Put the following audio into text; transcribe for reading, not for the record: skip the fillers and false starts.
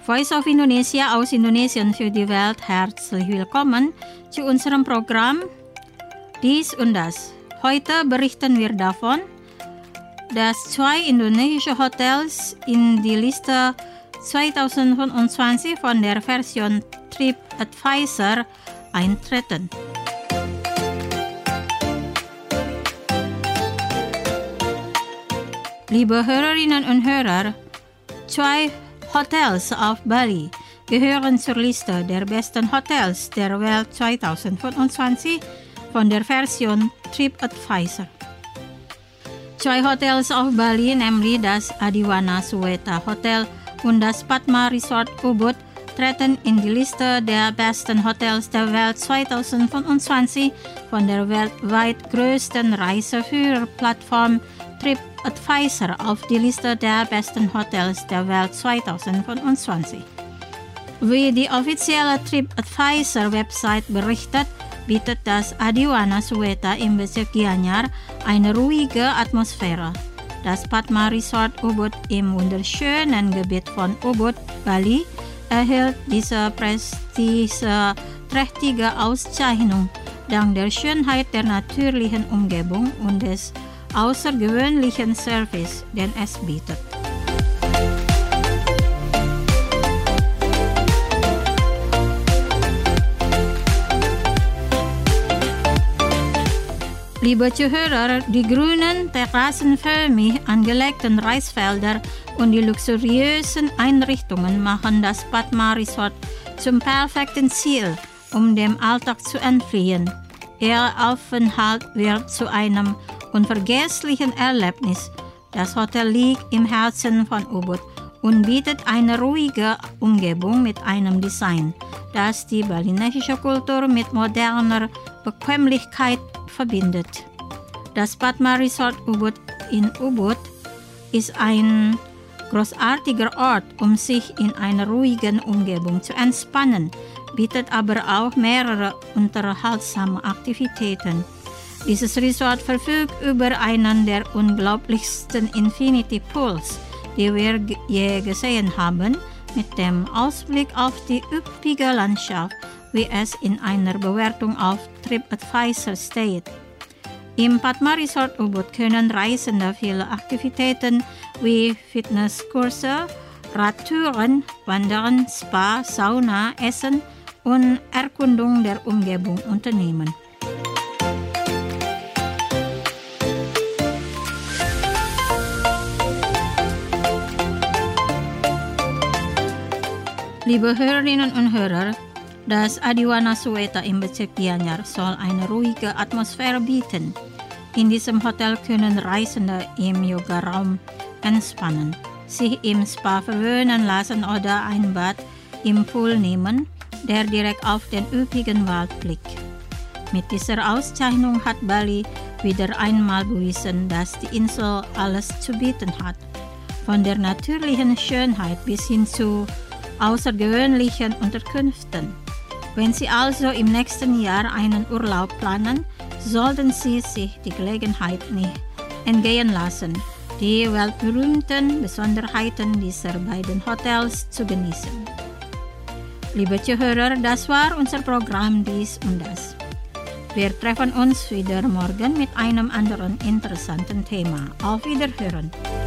Voice of Indonesia aus Indonesien für die Welt, herzlich willkommen zu unserem Programm Dies und Das. Heute berichten wir davon, dass 2 indonesische Hotels in die Liste 2025 von der Version TripAdvisor eintreten. Liebe Hörerinnen und Hörer, 2 Hotels auf Bali gehören zur Liste der besten Hotels der Welt 2025 von der Version TripAdvisor. 2 Hotels auf Bali, nämlich das Adiwana Suweta Hotel und das Padma Resort Ubud, treten in die Liste der besten Hotels der Welt 2025 von der weltweit größten Reiseführerplattform TripAdvisor auf die Liste der besten Hotels der Welt 2025. Wie die offizielle TripAdvisor-Website berichtet, bietet das Adiwana Suweta im Bezirk Gianyar eine ruhige Atmosphäre. Das Padma Resort Ubud im wunderschönen Gebiet von Ubud, Bali, erhielt diese prestigeträchtige Auszeichnung dank der Schönheit der natürlichen Umgebung und des außergewöhnlichen Service, den es bietet. Liebe Zuhörer, die grünen, terrassenförmig angelegten Reisfelder und die luxuriösen Einrichtungen machen das Padma Resort zum perfekten Ziel, um dem Alltag zu entfliehen. Ihr Aufenthalt wird zu einem unvergesslichen Erlebnis. Das Hotel liegt im Herzen von Ubud und bietet eine ruhige Umgebung mit einem Design, das die balinesische Kultur mit moderner Bequemlichkeit verbindet. Das Padma Resort Ubud in Ubud ist ein großartiger Ort, um sich in einer ruhigen Umgebung zu entspannen, bietet aber auch mehrere unterhaltsame Aktivitäten. Dieses Resort verfügt über einen der unglaublichsten Infinity Pools, die wir je gesehen haben, mit dem Ausblick auf die üppige Landschaft, wie es in einer Bewertung auf TripAdvisor steht. Im Padma Resort Ubud können Reisende viele Aktivitäten wie Fitnesskurse, Radtouren, Wandern, Spa, Sauna, Essen und Erkundung der Umgebung unternehmen. Liebe Hörerinnen und Hörer, das Adiwana Suweta im Bezirk Gianyar soll eine ruhige Atmosphäre bieten. In diesem Hotel können Reisende im Yogaraum entspannen, sich im Spa verwöhnen lassen oder ein Bad im Pool nehmen, der direkt auf den üppigen Wald blickt. Mit dieser Auszeichnung hat Bali wieder einmal bewiesen, dass die Insel alles zu bieten hat, von der natürlichen Schönheit bis hin zu außergewöhnlichen Unterkünften. Wenn Sie also im nächsten Jahr einen Urlaub planen, sollten Sie sich die Gelegenheit nicht entgehen lassen, die weltberühmten Besonderheiten dieser beiden Hotels zu genießen. Liebe Zuhörer, das war unser Programm Dies und Das. Wir treffen uns wieder morgen mit einem anderen interessanten Thema. Auf Wiederhören!